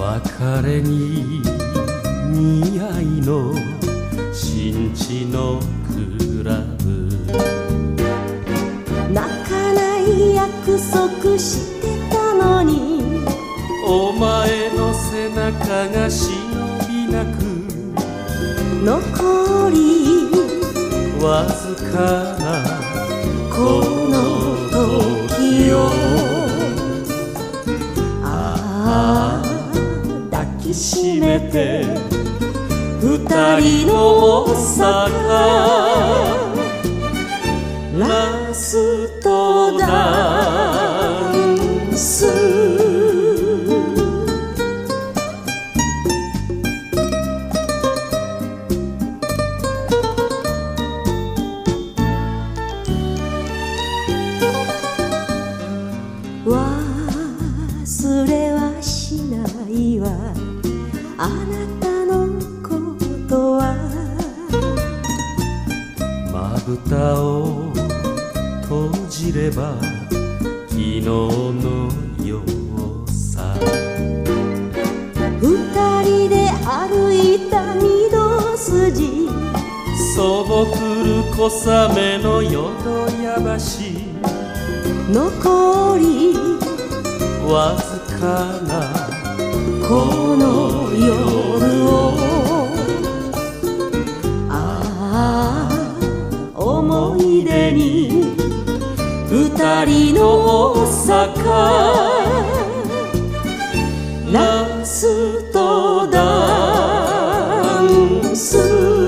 別れに似合いの新地のクラブ、 泣かない約束してたのに、 お前の背中が忍びなく残りわずかなこの時を、ああ抱きしめて二人の大阪ラストダンス。忘れはしないわあなたのことは。 まぶたを閉じれば昨日のようさ、 二人で歩いた御堂筋、 そぼ降る小雨の淀屋橋、 残りわずかなこの夜を、ああ思い出に二人の大阪ラストダンス。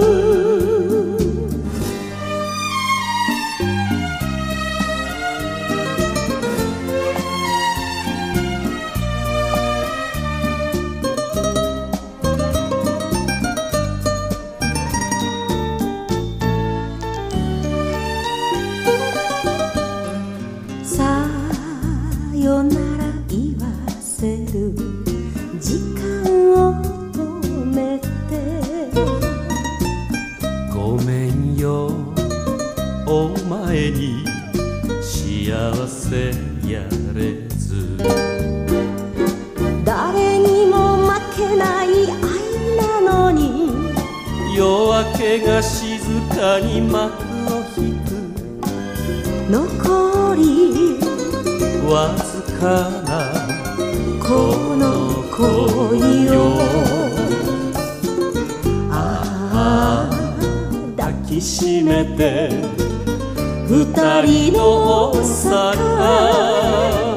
さよなら言わせる時間を止めて、 ごめんよお前に幸せやれず、 誰にも負けない愛なのに、 夜明けが静かに幕を引く、 残りわずかなこの恋を、ああ抱きしめて二人の大阪